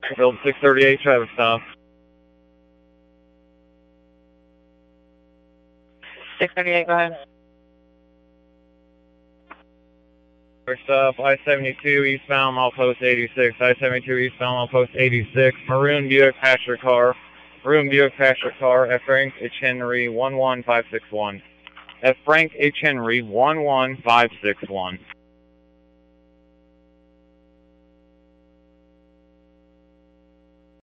Build 638, traffic stop. 638, go ahead. First up, I-72 eastbound, milepost 86. I-72 eastbound, milepost 86. Maroon Buick passenger car. Maroon Buick passenger car. F. Frank H. Henry 11561. F. Frank H. Henry 11561.